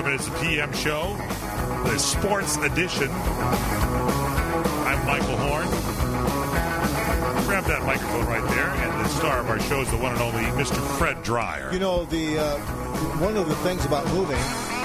7 minutes of PM show, the sports edition. I'm Michael Horn. Grab that microphone right there, and the star of our show is the one and only Mr. Fred Dreyer. You know, one of the things about moving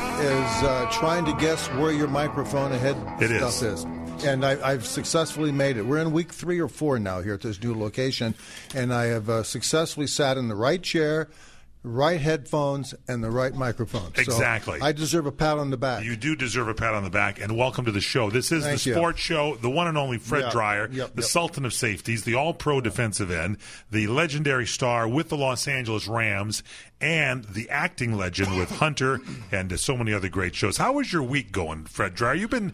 is trying to guess where your microphone ahead stuff is. And I've successfully made it. We're in week 3 or 4 now here at this new location, and I have successfully sat in the right chair, right headphones, and the right microphone. Exactly. So I deserve a pat on the back. You do deserve a pat on the back, and welcome to the show. This is the sports show, the one and only Fred Dreyer, the Sultan of Safeties, the all-pro defensive end, the legendary star with the Los Angeles Rams, and the acting legend with Hunter and so many other great shows. How was your week going, Fred Dreyer? You've been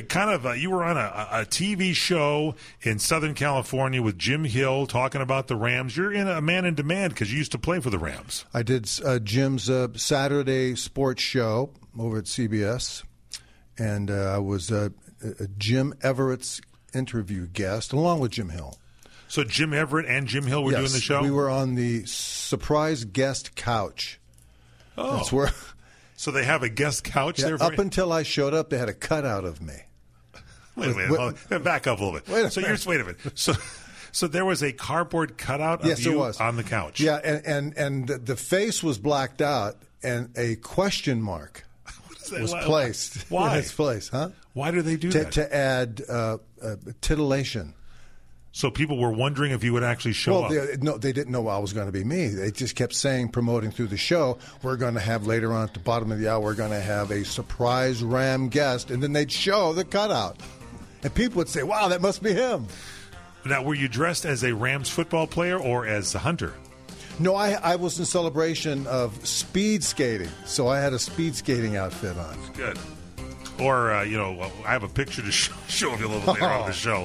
you were on a TV show in Southern California with Jim Hill talking about the Rams. You're a man in demand because you used to play for the Rams. I did Jim's Saturday sports show over at CBS, and I was Jim Everett's interview guest along with Jim Hill. So Jim Everett and Jim Hill were doing the show? We were on the surprise guest couch. Oh. That's where. So they have a guest couch there? Up until I showed up, they had a cutout of me. Wait a minute. Back up a little bit. Wait a minute. So there was a cardboard cutout of you on the couch. Yeah, and the face was blacked out, and a question mark was placed in its place. Huh? Why do they do that? To add titillation. So people were wondering if you would actually show up. No, they didn't know I was going to be me. They just kept promoting through the show, we're going to have later on at the bottom of the hour, we're going to have a surprise Ram guest, and then they'd show the cutout. And people would say, wow, that must be him. Now, were you dressed as a Rams football player or as a Hunter? No, I was in celebration of speed skating, so I had a speed skating outfit on. Good. Or, I have a picture to show you a little later on the show.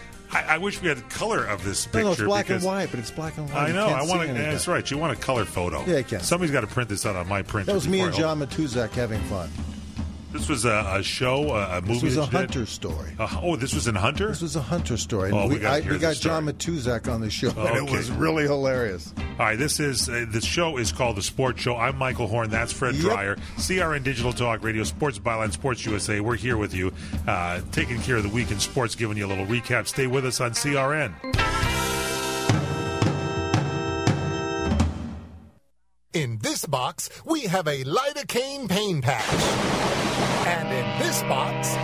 I wish we had color of this picture. No, it's black and white, but it's black and white. I know. That's right. You want a color photo. Yeah, you can. Somebody's got to print this out on my printer. That was me and John Matuzak having fun. This was a show, a movie. This was a Hunter story. This was in Hunter? This was a Hunter story. Oh, we got John Matuzak on the show, and it was really hilarious. All right, the show is called The Sports Show. I'm Michael Horn. That's Fred Dreyer. CRN Digital Talk Radio, Sports Byline, Sports USA. We're here with you, taking care of the week in sports, giving you a little recap. Stay with us on CRN. In this box, we have a lidocaine pain patch. And in this box,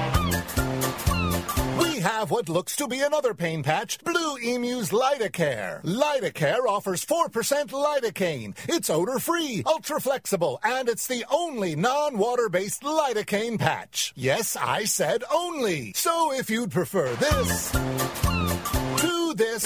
we have what looks to be another pain patch, Blue Emu's Lidocare. Lidocare offers 4% lidocaine. It's odor-free, ultra-flexible, and it's the only non-water-based lidocaine patch. Yes, I said only. So if you'd prefer this to this,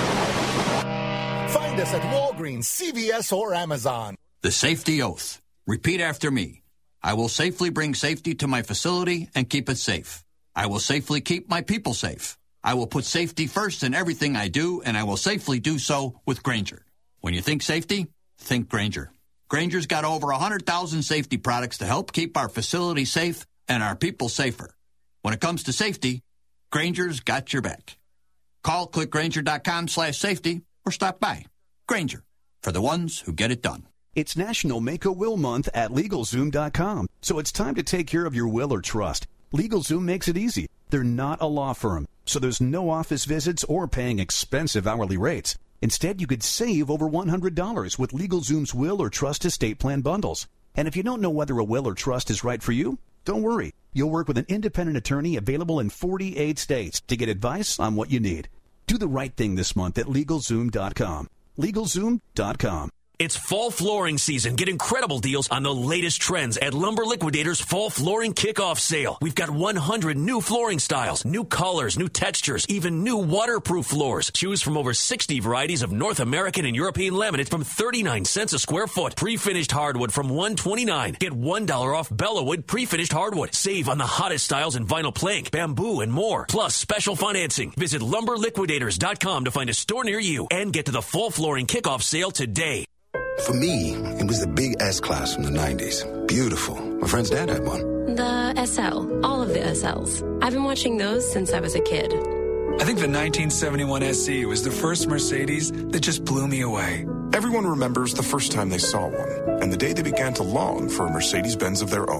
find us at Walgreens, CVS, or Amazon. The safety oath. Repeat after me. I will safely bring safety to my facility and keep it safe. I will safely keep my people safe. I will put safety first in everything I do, and I will safely do so with Grainger. When you think safety, think Grainger. Grainger's got over 100,000 safety products to help keep our facility safe and our people safer. When it comes to safety, Grainger's got your back. Call clickgrainger.com/safety or stop by. Grainger, for the ones who get it done. It's National Make-A-Will Month at LegalZoom.com, so it's time to take care of your will or trust. LegalZoom makes it easy. They're not a law firm, so there's no office visits or paying expensive hourly rates. Instead, you could save over $100 with LegalZoom's will or trust estate plan bundles. And if you don't know whether a will or trust is right for you, don't worry. You'll work with an independent attorney available in 48 states to get advice on what you need. Do the right thing this month at LegalZoom.com. LegalZoom.com. It's fall flooring season. Get incredible deals on the latest trends at Lumber Liquidators Fall Flooring Kickoff Sale. We've got 100 new flooring styles, new colors, new textures, even new waterproof floors. Choose from over 60 varieties of North American and European laminate from 39 cents a square foot. Pre-finished hardwood from $129. Get $1 off Bellawood pre-finished hardwood. Save on the hottest styles in vinyl plank, bamboo, and more. Plus special financing. Visit LumberLiquidators.com to find a store near you and get to the Fall Flooring Kickoff Sale today. For me, it was the big S-Class from the 90s. Beautiful. My friend's dad had one. The SL. All of the SLs. I've been watching those since I was a kid. I think the 1971 SC was the first Mercedes that just blew me away. Everyone remembers the first time they saw one, and the day they began to long for a Mercedes-Benz of their own.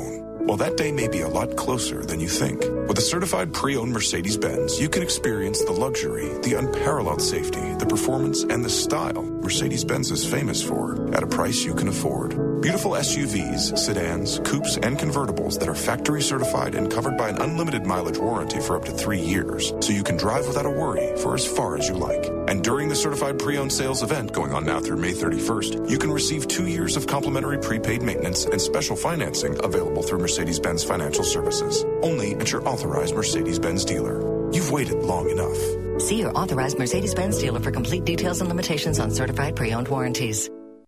Well, that day may be a lot closer than you think. With a certified pre-owned Mercedes-Benz, you can experience the luxury, the unparalleled safety, the performance, and the style Mercedes-Benz is famous for at a price you can afford. Beautiful SUVs, sedans, coupes, and convertibles that are factory certified and covered by an unlimited mileage warranty for up to 3 years, so you can drive without a worry for as far as you like. And during the certified pre-owned sales event going on now through May 31st, you can receive 2 years of complimentary prepaid maintenance and special financing available through Mercedes-Benz Financial Services. Only at your authorized Mercedes-Benz dealer. You've waited long enough. See your authorized Mercedes-Benz dealer for complete details and limitations on certified pre-owned warranties.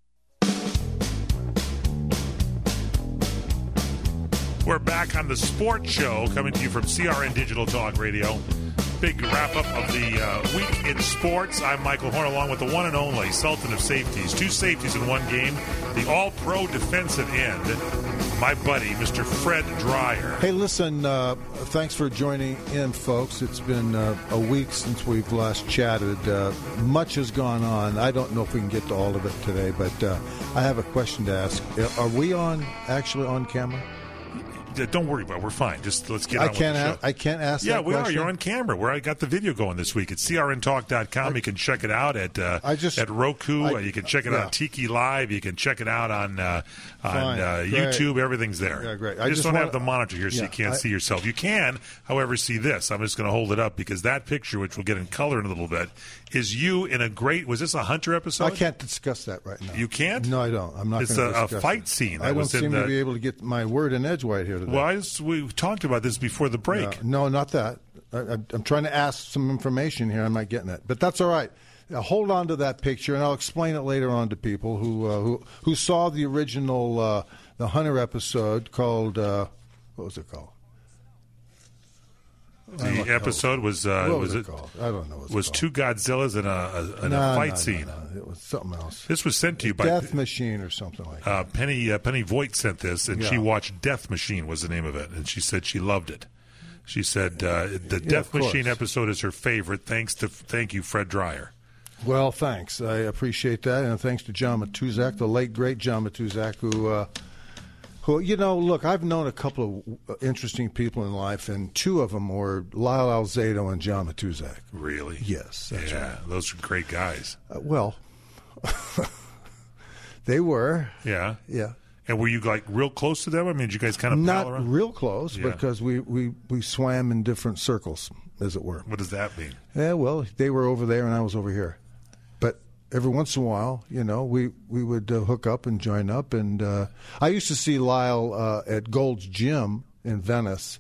We're back on the Sports Show, coming to you from CRN Digital Talk Radio. Big wrap-up of the week in sports. I'm Michael Horn, along with the one and only Sultan of Safeties. 2 safeties in one game. The all-pro defensive end, my buddy, Mr. Fred Dreyer. Hey, listen, thanks for joining in, folks. It's been a week since we've last chatted. Much has gone on. I don't know if we can get to all of it today, but I have a question to ask. Are we actually on camera? Don't worry about it. We're fine. Just let's get on with the show. I can't ask that question? Yeah, we are. You're on camera. I got the video going this week. It's crntalk.com. You can check it out at Roku. You can check it out on Tiki Live. You can check it out on YouTube. Everything's there. Yeah, great. I just don't have the monitor here so you can't see yourself. You can, however, see this. I'm just going to hold it up because that picture, which we'll get in color in a little bit, is you in a great... Was this a Hunter episode? I can't discuss that right now. You can't? No, I don't. I'm not going to discuss it. It's a fight scene. I don't seem to be able to get my word in edgewise here today. Well, we talked about this before the break. No, not that. I'm trying to ask some information here. I'm not getting it. But that's all right. Now, hold on to that picture, and I'll explain it later on to people who saw the original the Hunter episode called... what was it called? The episode was what was it called? I don't know. What was called. 2 Godzillas and a fight scene. No. It was something else. This was sent to you by Death Machine or something like that. Penny Voigt sent this, and she watched Death Machine was the name of it, and she said she loved it. She said the Death Machine episode is her favorite. Thank you, Fred Dreyer. Well, thanks. I appreciate that, and thanks to John Matuzak, the late great John Matuzak, who look, I've known a couple of interesting people in life, and 2 of them were Lyle Alzado and John Matuzak. Really? Yes. That's right. Those are great guys. Well, they were. Yeah. Yeah. And were you real close to them? I mean, did you guys kind of pal around? Not real close, because we swam in different circles, as it were. What does that mean? Yeah, well, they were over there and I was over here. But every once in a while, we would hook up and join up. And I used to see Lyle at Gold's Gym in Venice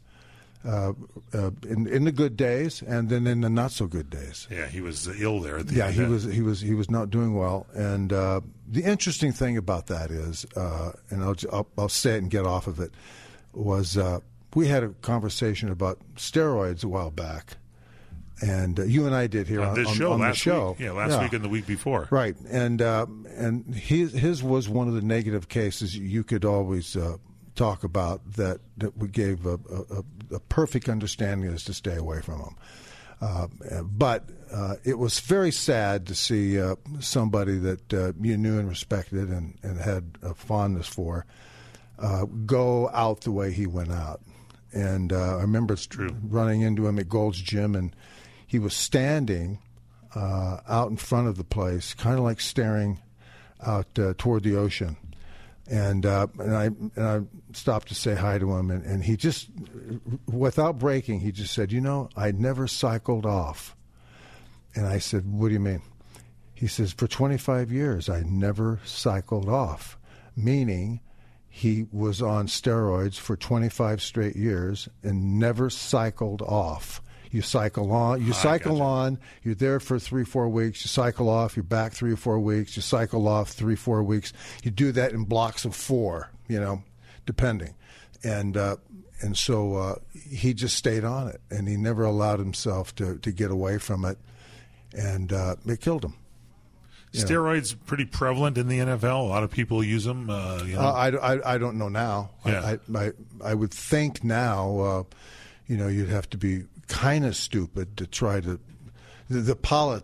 in the good days, and then in the not so good days. Yeah, he was ill there. At the end. He was not doing well. And the interesting thing about that is, and I'll say it and get off of it, was we had a conversation about steroids a while back. And you and I did here on this show, on last the show. Week. Yeah, last week and the week before. Right. And his was one of the negative cases you could always talk about that we gave a perfect understanding as to stay away from him. But it was very sad to see somebody that you knew and respected and had a fondness for go out the way he went out. And I remember running into him at Gold's Gym, and he was standing out in front of the place, kind of like staring out toward the ocean. And I stopped to say hi to him, and he just, without breaking, he just said, I never cycled off. And I said, what do you mean? He says, for 25 years, I never cycled off, meaning he was on steroids for 25 straight years and never cycled off. You cycle on, you're there for 3-4 weeks, you cycle off, you're back 3 or 4 weeks, you cycle off 3-4 weeks. You do that in blocks of 4, depending. And so he just stayed on it, and he never allowed himself to get away from it, and it killed him. Steroids pretty prevalent in the NFL. A lot of people use them. I don't know now. Yeah. I would think now, you'd have to be kind of stupid to try to. The politic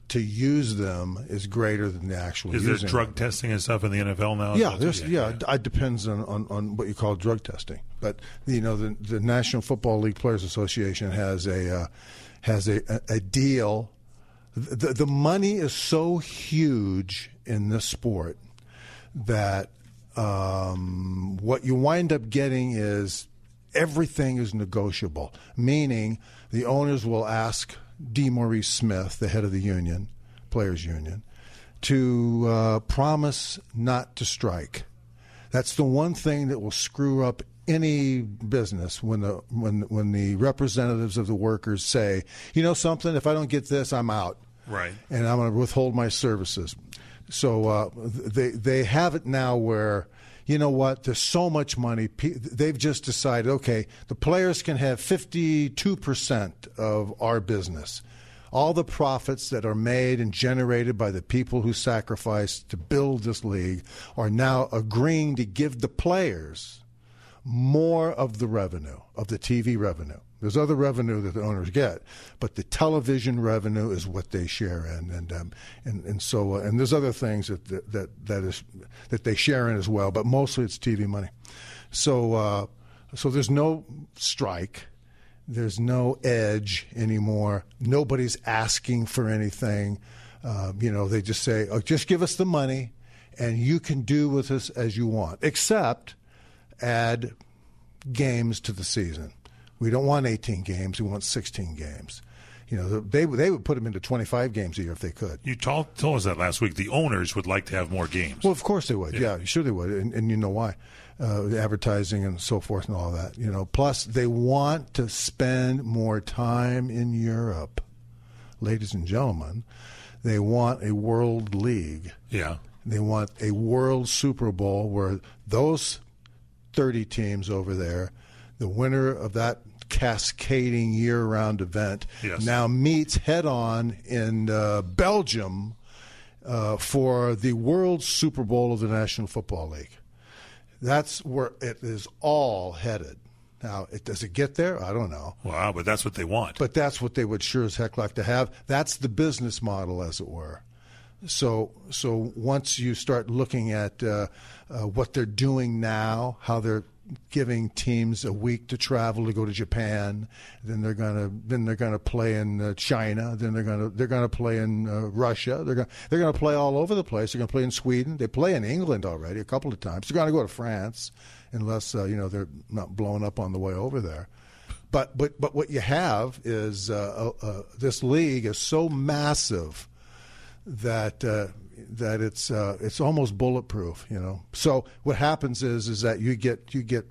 to use them is greater than the actual using. Is there drug testing and stuff in the NFL now? It depends on what you call drug testing. But the National Football League Players Association has a deal. The money is so huge in this sport that what you wind up getting is everything is negotiable, meaning the owners will ask DeMaurice Smith, the head of the union, players union, to promise not to strike. That's the one thing that will screw up any business when the representatives of the workers say, you know something, if I don't get this, I'm out. Right. And I'm going to withhold my services. So they have it now where, you know what, there's so much money. They've just decided, okay, the players can have 52% of our business. All the profits that are made and generated by the people who sacrificed to build this league are now agreeing to give the players more of the revenue, of the TV revenue. There's other revenue that the owners get, but the television revenue is what they share in, and so there's other things that they share in as well, but mostly it's TV money. So there's no strike, there's no edge anymore. Nobody's asking for anything. They just say, oh, just give us the money, and you can do with us as you want, except add games to the season. We don't want 18 games. We want 16 games. They would put them into 25 games a year if they could. You told us that last week. The owners would like to have more games. Well, of course they would. Yeah, sure they would. And you know why. The advertising and so forth and all that. Plus they want to spend more time in Europe. Ladies and gentlemen, they want a world league. Yeah. They want a world Super Bowl where those 30 teams over there, the winner of that cascading year-round event, now meets head-on in Belgium for the World Super Bowl of the National Football League. That's where it is all headed. Now, does it get there? I don't know. Wow, but that's what they want. But that's what they would sure as heck like to have. That's the business model, as it were. So once you start looking at what they're doing now, how they're giving teams a week to travel to go to Japan, then they're gonna play in China, then they're gonna play in Russia, they're gonna play all over the place. They're gonna play in Sweden. They play in England already a couple of times. They're gonna go to France, unless they're not blown up on the way over there. But what you have is this league is so massive that it's almost bulletproof, So what happens is that you get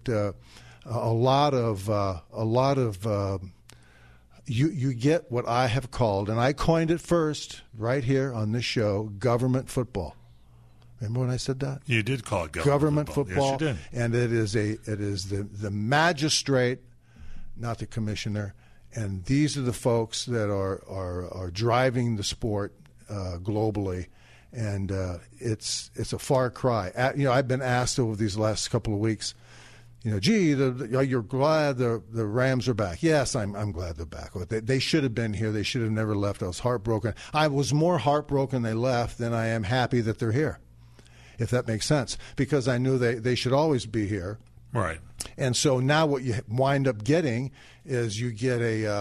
a lot of you get what I have called, and I coined it first right here on this show, government football. Remember when I said that? You did call it government football. Yes, you did. And it is the magistrate, not the commissioner, and these are the folks that are driving the sport globally, and it's a far cry. I've been asked over these last couple of weeks, you're glad the Rams are back. Yes, I'm glad they're back. They should have been here. They should have never left. I was heartbroken. I was more heartbroken they left than I am happy that they're here, if that makes sense, because I knew they should always be here. Right. And so now what you wind up getting is you get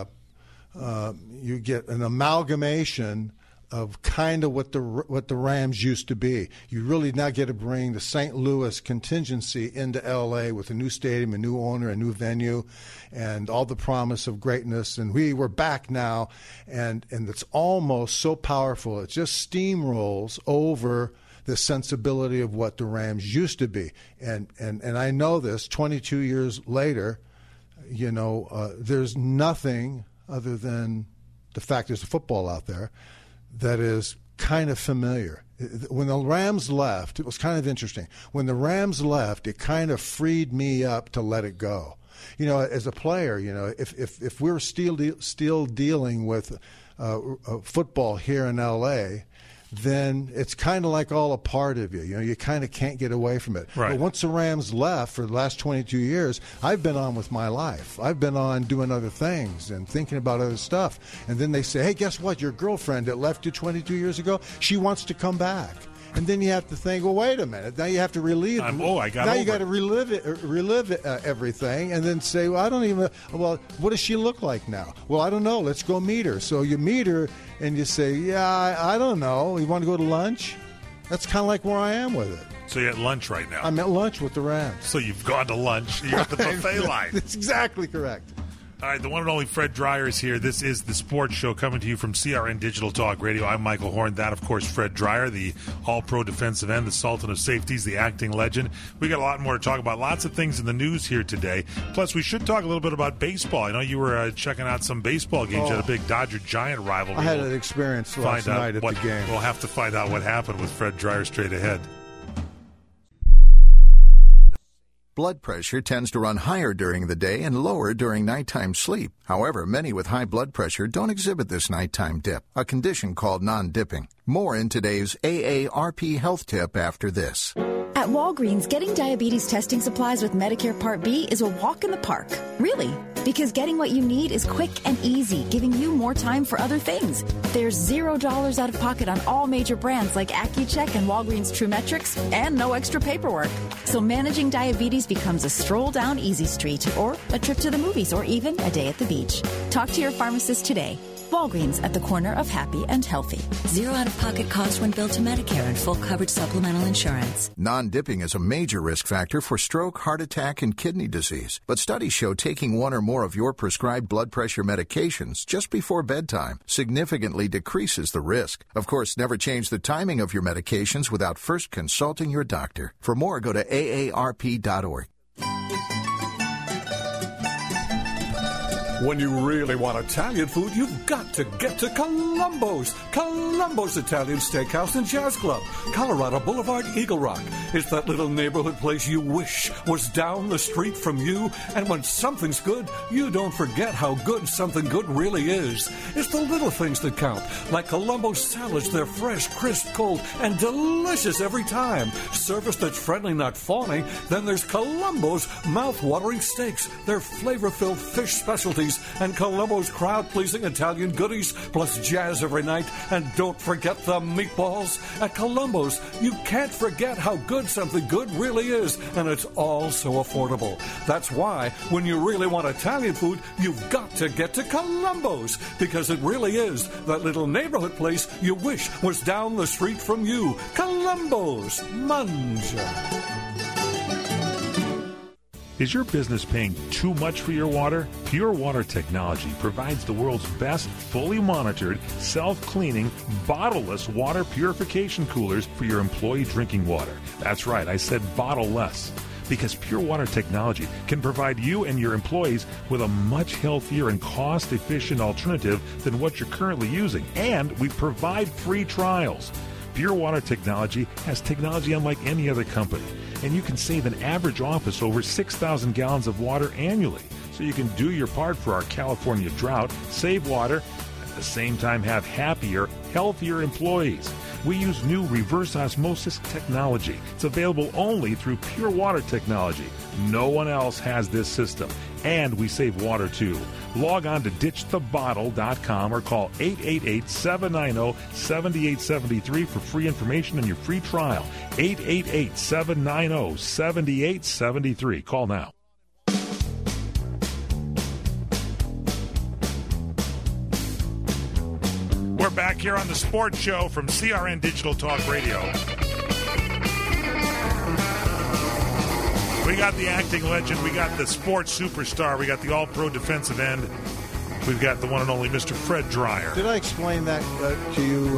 an amalgamation of kind of what the Rams used to be. You really now get to bring the St. Louis contingency into L.A. with a new stadium, a new owner, a new venue, and all the promise of greatness. And we're back now, and it's almost so powerful. It just steamrolls over the sensibility of what the Rams used to be. And I know this 22 years later, there's nothing other than the fact there's a football out there that is kind of familiar. When the Rams left, it was kind of interesting. When the Rams left, it kind of freed me up to let it go. As a player, if we're still dealing with football here in L.A., then it's kind of like all a part of you. You know, you kind of can't get away from it. Right. But once the Rams left for the last 22 years, I've been on with my life. I've been on doing other things and thinking about other stuff. And then they say, hey, guess what? Your girlfriend that left you 22 years ago, she wants to come back. And then you have to think, well, wait a minute. Now you have to relive. You got to relive everything, and then say, well, I don't even. Well, what does she look like now? Well, I don't know. Let's go meet her. So you meet her, and you say, yeah, I don't know. You want to go to lunch? That's kind of like where I am with it. So you're at lunch right now. I'm at lunch with the Rams. So you've gone to lunch. You're at the buffet line. That's exactly correct. All right, the one and only Fred Dreyer is here. This is the Sports Show coming to you from CRN Digital Talk Radio. I'm Michael Horn. That, of course, Fred Dreyer, the all-pro defensive end, the Sultan of Safeties, the acting legend. We got a lot more to talk about. Lots of things in the news here today. Plus, we should talk a little bit about baseball. I know you were checking out some baseball games. You had a big Dodger-Giant rivalry. I had an experience last night at the game. We'll have to find out what happened with Fred Dreyer straight ahead. Blood pressure tends to run higher during the day and lower during nighttime sleep. However, many with high blood pressure don't exhibit this nighttime dip, a condition called non-dipping. More in today's AARP health tip after this. At Walgreens, getting diabetes testing supplies with Medicare Part B is a walk in the park. Really, because getting what you need is quick and easy, giving you more time for other things. There's $0 out of pocket on all major brands like Accu-Check and Walgreens TrueMetrics, and no extra paperwork. So managing diabetes becomes a stroll down Easy Street, or a trip to the movies, or even a day at the beach. Talk to your pharmacist today. Walgreens, at the corner of happy and healthy. Zero out-of-pocket cost when billed to Medicare and full coverage supplemental insurance. Non-dipping is a major risk factor for stroke, heart attack, and kidney disease. But studies show taking one or more of your prescribed blood pressure medications just before bedtime significantly decreases the risk. Of course, never change the timing of your medications without first consulting your doctor. For more, go to aarp.org. When you really want Italian food, you've got to get to Columbo's. Columbo's Italian Steakhouse and Jazz Club, Colorado Boulevard, Eagle Rock. It's that little neighborhood place you wish was down the street from you. And when something's good, you don't forget how good something good really is. It's the little things that count, like Columbo's salads. They're fresh, crisp, cold, and delicious every time. Service that's friendly, not phony. Then there's Columbo's mouth-watering steaks. They're flavor-filled fish specialties and Columbo's crowd-pleasing Italian goodies, plus jazz every night. And don't forget the meatballs. At Columbo's, you can't forget how good something good really is, and it's all so affordable. That's why, when you really want Italian food, you've got to get to Columbo's, because it really is that little neighborhood place you wish was down the street from you. Columbo's. Mangia. Is your business paying too much for your water? Pure Water Technology provides the world's best fully monitored, self-cleaning, bottle-less water purification coolers for your employee drinking water. That's right, I said bottle-less. Because Pure Water Technology can provide you and your employees with a much healthier and cost-efficient alternative than what you're currently using. And we provide free trials. Pure Water Technology has technology unlike any other company. And you can save an average office over 6,000 gallons of water annually. So you can do your part for our California drought, save water, at the same time have happier, healthier employees. We use new reverse osmosis technology. It's available only through Pure Water Technology. No one else has this system. And we save water too. Log on to ditchthebottle.com or call 888-790-7873 for free information and your free trial. 888-790-7873. Call now. We're back here on the Sports Show from CRN Digital Talk Radio. We got the acting legend, we got the sports superstar, we got the all-pro defensive end, we've got the one and only Mr. Fred Dreyer. Did I explain that to you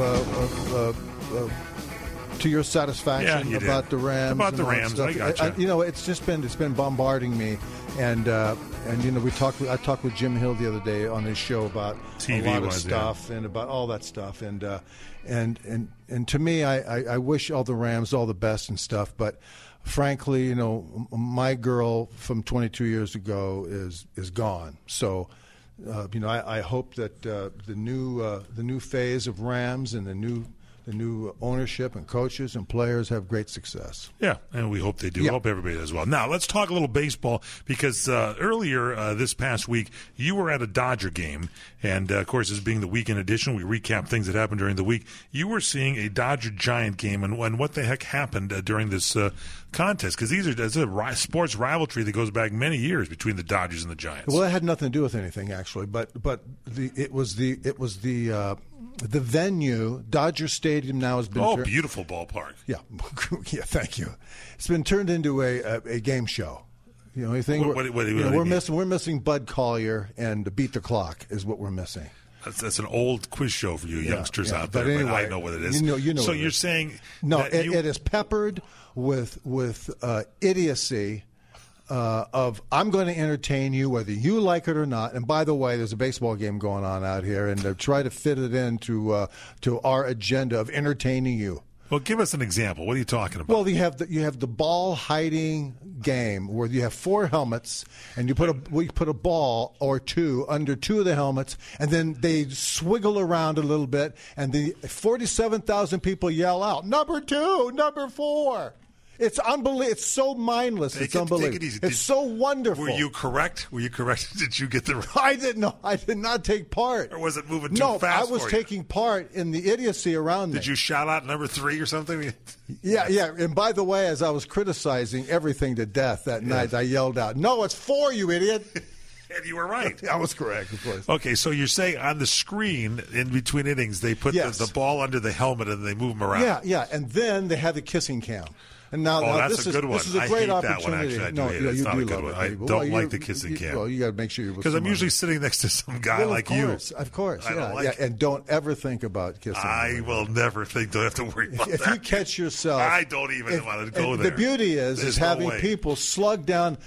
to your satisfaction about the Rams? About the Rams, I gotcha. It's been bombarding me, and I talked with Jim Hill the other day on his show about a lot of stuff and about all that stuff, and to me, I wish all the Rams all the best and stuff, but frankly, my girl from 22 years ago is gone. So, I hope that the new phase of Rams and the new the new ownership and coaches and players have great success. Yeah, and we hope they do. Yeah. Hope everybody does well. Now, let's talk a little baseball because earlier this past week, you were at a Dodger game. And, of course, this being the weekend edition, we recap things that happened during the week. You were seeing a Dodger-Giant game, and what the heck happened during this contest? Because there's a sports rivalry that goes back many years between the Dodgers and the Giants. Well, that had nothing to do with anything, actually. But it was the venue. Dodger Stadium now has been beautiful ballpark. Yeah, yeah. Thank you. It's been turned into a game show. You know, anything we're missing Bud Collier and Beat the Clock is what we're missing. That's an old quiz show for you youngsters out there. But anyway, I know what it is. You know. So you're saying it is peppered with idiocy. Of I'm going to entertain you whether you like it or not. And by the way, there's a baseball game going on out here, and try to fit it into to our agenda of entertaining you. Well, give us an example. What are you talking about? Well, you have the ball hiding game where you have 4 helmets, and we put a ball or 2 under 2 of the helmets, and then they swiggle around a little bit, and the 47,000 people yell out, "Number 2, number 4." It's unbelievable. It's so mindless. It's unbelievable. It's so wonderful. Were you correct? Did you get the right? I didn't know. I did not take part. Or was it moving too fast? No, I was taking part in the idiocy around me. Did you shout out number 3 or something? Yeah. And by the way, as I was criticizing everything to death that night, I yelled out, "No, it's 4, you idiot." And you were right. I was correct, of course. Okay, so you're saying on the screen in between innings, they put the ball under the helmet and they move them around. Yeah. And then they have the kissing cam. And now that's a good one. This is a great That opportunity. one, actually. It's not a good one. I don't like the kissing cam. Well, you got to make sure you're because I'm usually sitting next to some guy like you. Of course. And don't ever think about kissing. I will never think. Don't have to worry about that. If you catch yourself, I don't even want to go there. The beauty is having people slug down,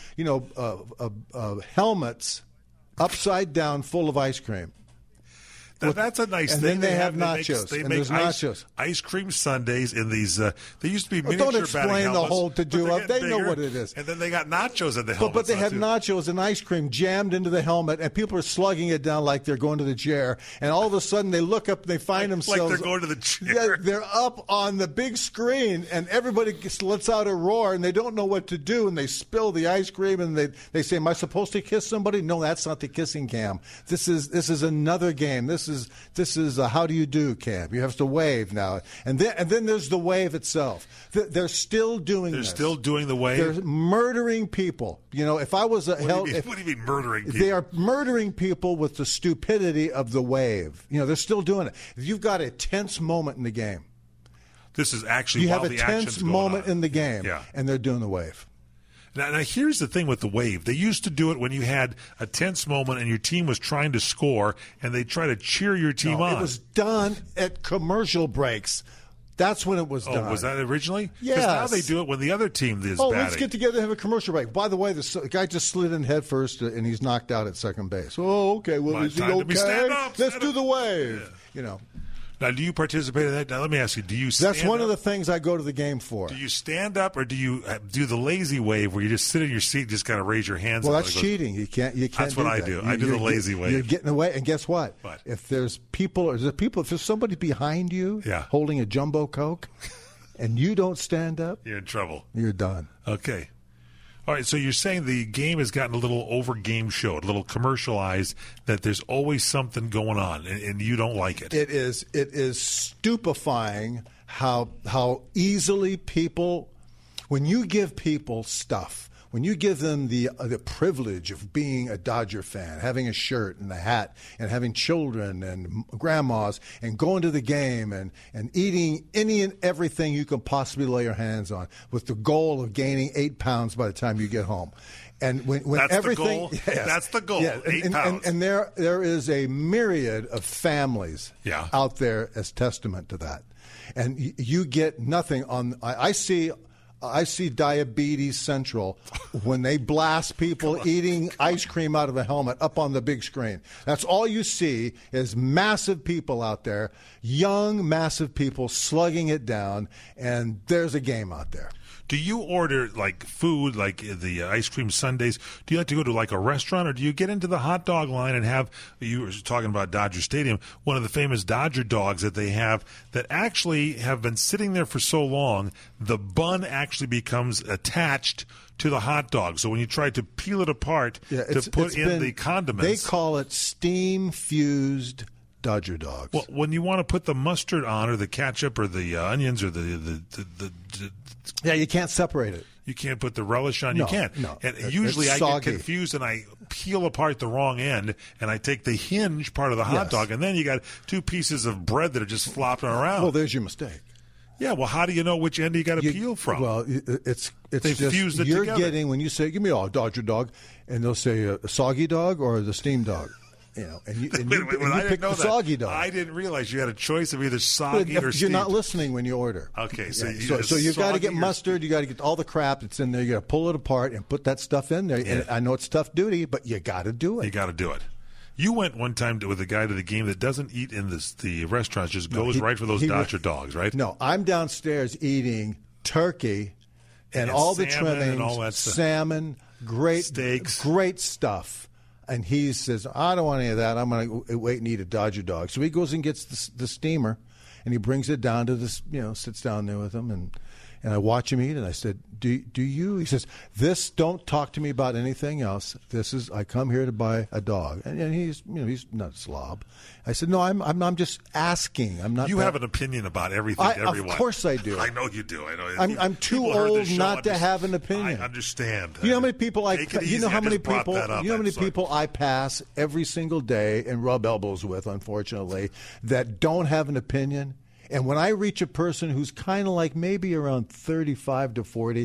helmets upside down full of ice cream. That's a nice thing. And then they have nachos. They make nachos. Ice cream sundaes in these. They used to be miniature don't explain the whole to-do of. They know what it is. And then they got nachos in the helmet. But they have nachos and ice cream jammed into the helmet, and people are slugging it down like they're going to the chair. And all of a sudden, they look up and they find themselves like they're going to the chair. They're up on the big screen, and everybody lets out a roar, and they don't know what to do, and they spill the ice cream, and they say, "Am I supposed to kiss somebody?" No, that's not the kissing cam. This is another game. This is a how do you do cam. You have to wave now, and then there's the wave itself. They're still doing this. They're still doing the wave. They're murdering people. If I was what do you mean murdering people? They are murdering people with the stupidity of the wave. They're still doing it. If you've got a tense moment in the game, this is actually you have a tense moment in the game, and they're doing the wave. Now, here's the thing with the wave. They used to do it when you had a tense moment and your team was trying to score, and they try to cheer your team on. It was done at commercial breaks. That's when it was done. Oh, was that originally? Yes. Because now they do it when the other team is batting. Let's get together and have a commercial break. By the way, the guy just slid in head first, and he's knocked out at second base. Oh, okay. Well, is he okay? Stand up, Let's do the wave. Yeah. Now, do you participate in that? Now, let me ask you, do you stand That's one of the things I go to the game for. Do you stand up or do you do the lazy wave where you just sit in your seat and just kind of raise your hands up? Well, that's cheating. You can't That's what I do. I do the lazy wave. You're getting away. And guess what? If there's somebody behind you holding a Jumbo Coke and you don't stand up, you're in trouble. You're done. Okay. All right, so you're saying the game has gotten a little over-game showed, a little commercialized, that there's always something going on, and you don't like it. It is stupefying how easily people, when you give people stuff, when you give them the privilege of being a Dodger fan, having a shirt and a hat, and having children and grandmas, and going to the game and eating any and everything you can possibly lay your hands on, with the goal of gaining 8 pounds by the time you get home. And when that's everything, the goal. Yes, that's the goal. Yeah, 8 pounds. And there is a myriad of families out there as testament to that. And you get nothing on. I see Diabetes Central when they blast people eating ice cream out of a helmet up on the big screen. That's all you see is massive people out there, young, massive people slugging it down, and there's a game out there. Do you order like food, like the ice cream sundaes? Do you like to go to like a restaurant, or do you get into the hot dog line and have, you were talking about Dodger Stadium, one of the famous Dodger dogs that they have that actually have been sitting there for so long, the bun actually becomes attached to the hot dog. So when you try to peel it apart to put in the condiments. They call it steam-fused Dodger dogs. Well, when you want to put the mustard on, or the ketchup, or the onions, or the yeah, you can't separate it. You can't put the relish on. No, you can't. No, and usually I get confused and I peel apart the wrong end, and I take the hinge part of the hot dog, and then you got 2 pieces of bread that are just flopping around. Well, there's your mistake. Yeah, well, how do you know which end you got to peel from? Well, it's they just, fused it you're together. Getting, when you say, give me a Dodger dog, and they'll say a soggy dog or the steam dog. You know, and you pick the soggy dog. I didn't realize you had a choice of either soggy or steamed. You're not listening when you order. Okay, so you've got to get mustard. You got to get all the crap that's in there. You got to pull it apart and put that stuff in there. Yeah. And I know it's tough duty, but you got to do it. You got to do it. You went one time with a guy to the game that doesn't eat in the restaurants, just goes right for those Dodger dogs, right? No, I'm downstairs eating turkey and all the trimmings, and all that stuff. Salmon, great steaks, great stuff. And he says, I don't want any of that. I'm going to wait and eat a Dodger dog. So he goes and gets the steamer, and he brings it down to this, sits down there with him, and I watch him eat. And I said, do you? He says, don't talk to me about anything else. I come here to buy a dog. And he's not a slob. I said, no, I'm just asking. I'm not. You have an opinion about everything, everyone. Of course I do. I know you do. I know. I'm too old not to have an opinion. I understand. You know how many people how many people I pass every single day and rub elbows with, unfortunately, that don't have an opinion. And when I reach a person who's kind of like maybe around 35 to 40,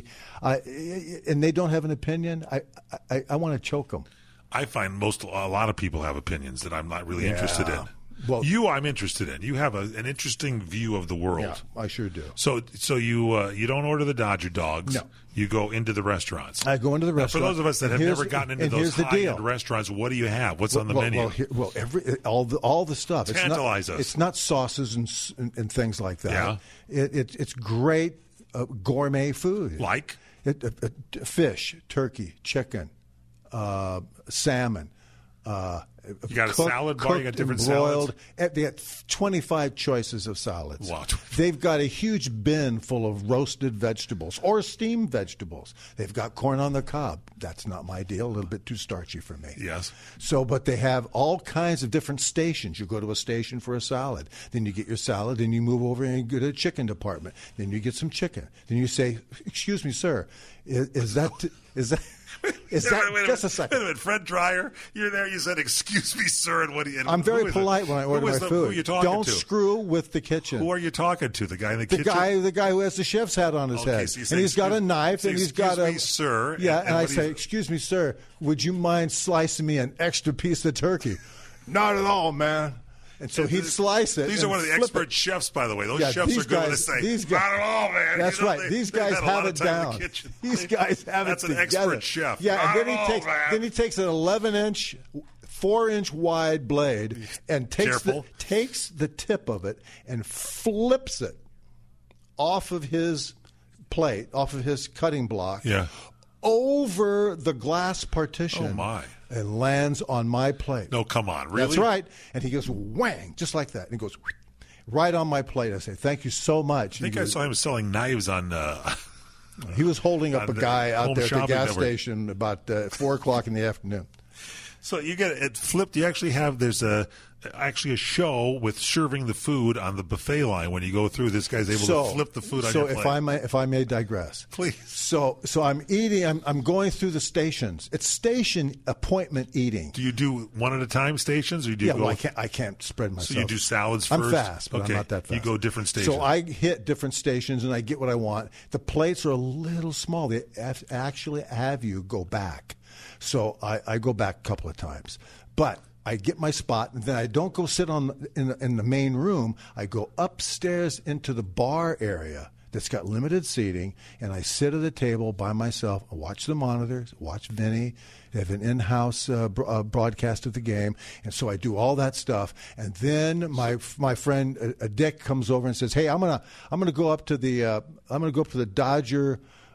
and they don't have an opinion, I want to choke them. I find a lot of people have opinions that I'm not really interested in. Well, I'm interested in. You have an interesting view of the world. Yeah, I sure do. So you don't order the Dodger dogs. No. You go into the restaurants. I go into the restaurant. For those of us that have never gotten into those high-end restaurants, what do you have? What's on the menu? All the stuff. Tantalize us. It's not sauces and things like that. Yeah. It's great gourmet food. Like? Fish, turkey, chicken, salmon. You got a salad bar, you got different broiled salads? They got 25 choices of salads. Wow. They've got a huge bin full of roasted vegetables or steamed vegetables. They've got corn on the cob. That's not my deal. A little bit too starchy for me. Yes. But they have all kinds of different stations. You go to a station for a salad. Then you get your salad. Then you move over and you go to the chicken department. Then you get some chicken. Then you say, excuse me, sir, is that... Just a second. Wait a minute, Fred Dreyer, you're there. You said, "Excuse me, sir," and what? I'm very polite when I order my food. Who are you talking Don't to? screw with the kitchen. Who are you talking to? The guy in the kitchen. The guy who has the chef's hat on his head, so and he's got a knife, and he's got a. Excuse me, sir. Yeah, and I say, "Excuse me, sir. Would you mind slicing me an extra piece of turkey?" Not at all, man. And so he'd slice it. These are one of the expert chefs, by the way. Those chefs are good to say. Not at all, man. That's right. These guys have it down. These guys have it together. That's an expert chef. Yeah, and then he takes an 11-inch, 4-inch wide blade and takes the tip of it and flips it off of his plate, off of his cutting block. Yeah. Over the glass partition. Oh, my. And lands on my plate. No, come on. Really? That's right. And he goes, whang, just like that. And he goes, right on my plate. I say, thank you so much. I think I saw him selling knives on... he was holding up a guy out there at the gas network. station about 4 o'clock in the afternoon. So you get it flipped. You actually have actually a show with serving the food on the buffet line. When you go through, this guy's able to flip the food on your plate. So if I may digress, please. So I'm eating. I'm going through the stations. It's station appointment eating. Do you do one at a time stations, or you do? Yeah, well, I can't spread myself. So you do salads first. I'm fast, but I'm not that fast. You go different stations. So I hit different stations and I get what I want. The plates are a little small. They actually have you go back. So I go back a couple of times, but I get my spot, and then I don't go sit in the main room. I go upstairs into the bar area that's got limited seating, and I sit at a table by myself. I watch the monitors, watch Vinny. They have an in-house broadcast of the game, and so I do all that stuff. And then my friend Dick comes over and says, "Hey, I'm gonna go up to the Dodger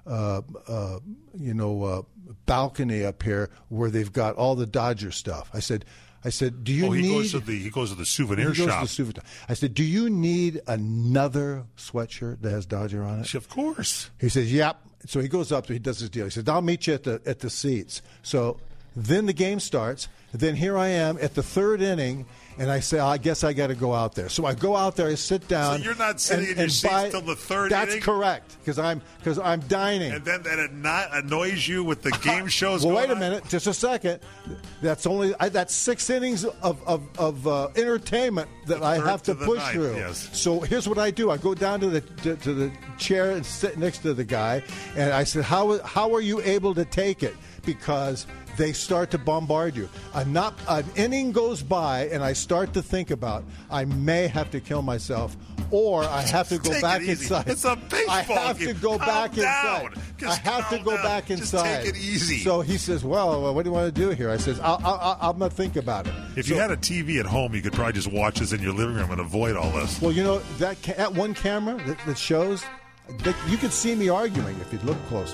balcony up here where they've got all the Dodger stuff. I said, do you need... He goes to the souvenir shop. I said, do you need another sweatshirt that has Dodger on it? Of course. He says, yep. So he goes up, he does his deal. He says, I'll meet you at the seats. So then the game starts. Then here I am at the third inning, and I say, I guess I got to go out there. So I go out there, I sit down. So you're not sitting in your seats till the third inning? That's correct, because I'm dining. And then it not annoys you with the game shows well, going wait a minute, just a second. That's 6 innings of entertainment that I have to push through. Yes. So here's what I do. I go down to the chair and sit next to the guy, and I said, how are you able to take it? Because they start to bombard you. An inning goes by, and I start to think about, I may have to kill myself, or I have to go back inside. It's a baseball I have game. to go back inside. I have to go back inside. Just take it easy. So he says, well, what do you want to do here? I says, I'm going to think about it. If you had a TV at home, you could probably just watch this in your living room and avoid all this. Well, that one camera that shows, you could see me arguing if you'd look closer.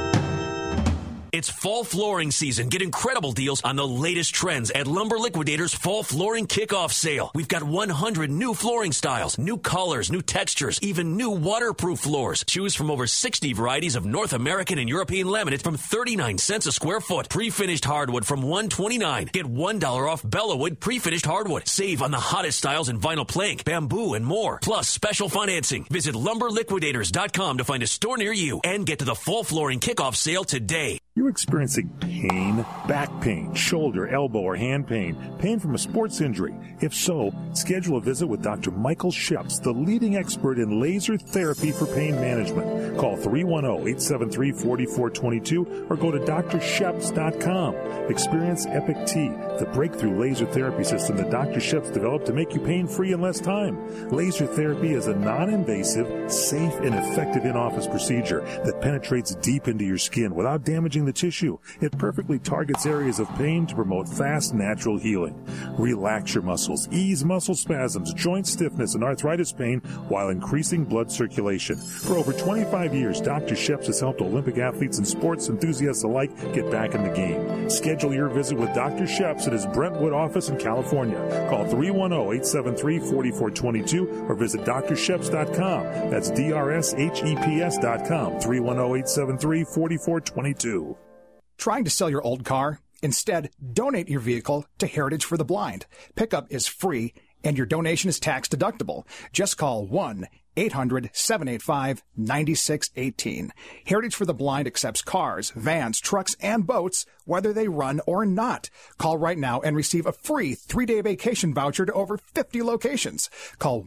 It's fall flooring season. Get incredible deals on the latest trends at Lumber Liquidators Fall Flooring Kickoff Sale. We've got 100 new flooring styles, new colors, new textures, even new waterproof floors. Choose from over 60 varieties of North American and European laminates from 39 cents a square foot. Pre-finished hardwood from $129. Get $1 off Bellawood pre-finished hardwood. Save on the hottest styles in vinyl plank, bamboo, and more. Plus special financing. Visit LumberLiquidators.com to find a store near you and get to the Fall Flooring Kickoff Sale today. You're experiencing pain, back pain, shoulder, elbow, or hand pain from a sports injury. If so, schedule a visit with Dr. Michael Sheps, the leading expert in laser therapy for pain management. Call 310-873-4422 or go to drsheps.com. Experience Epic T, the breakthrough laser therapy system that Dr. Sheps developed to make you pain-free in less time. Laser therapy is a non-invasive, safe, and effective in-office procedure that penetrates deep into your skin without damaging the tissue. It perfectly targets areas of pain to promote fast, natural healing. Relax your muscles, ease muscle spasms, joint stiffness, and arthritis pain while increasing blood circulation. For over 25 years, Dr. Sheps has helped Olympic athletes and sports enthusiasts alike get back in the game. Schedule your visit with Dr. Sheps at his Brentwood office in California. Call 310-873-4422 or visit drsheps.com. That's DRSHEPS.com. 310-873-4422. Trying to sell your old car? Instead, donate your vehicle to Heritage for the Blind. Pickup is free, and your donation is tax deductible. Just call 1-800-785-9618. Heritage for the Blind accepts cars, vans, trucks, and boats, whether they run or not. Call right now and receive a free 3-day vacation voucher to over 50 locations. Call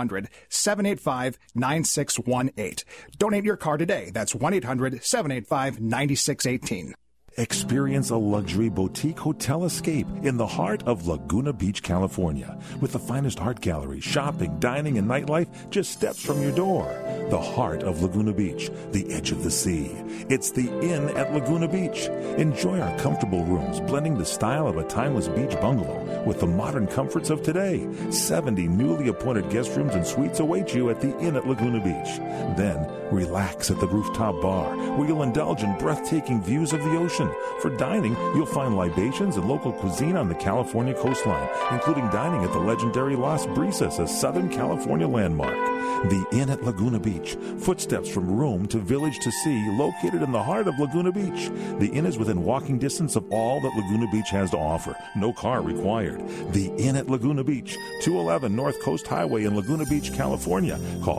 1-800-785-9618. Donate your car today. That's 1-800-785-9618. Experience a luxury boutique hotel escape in the heart of Laguna Beach, California. With the finest art gallery, shopping, dining, and nightlife just steps from your door. The heart of Laguna Beach, the edge of the sea. It's the Inn at Laguna Beach. Enjoy our comfortable rooms, blending the style of a timeless beach bungalow with the modern comforts of today. 70 newly appointed guest rooms and suites await you at the Inn at Laguna Beach. Then, relax at the rooftop bar, where you'll indulge in breathtaking views of the ocean. For dining, you'll find libations and local cuisine on the California coastline, including dining at the legendary Las Brisas, a Southern California landmark. The Inn at Laguna Beach, footsteps from room to village to sea, located in the heart of Laguna Beach. The Inn is within walking distance of all that Laguna Beach has to offer. No car required. The Inn at Laguna Beach, 211 North Coast Highway in Laguna Beach, California. Call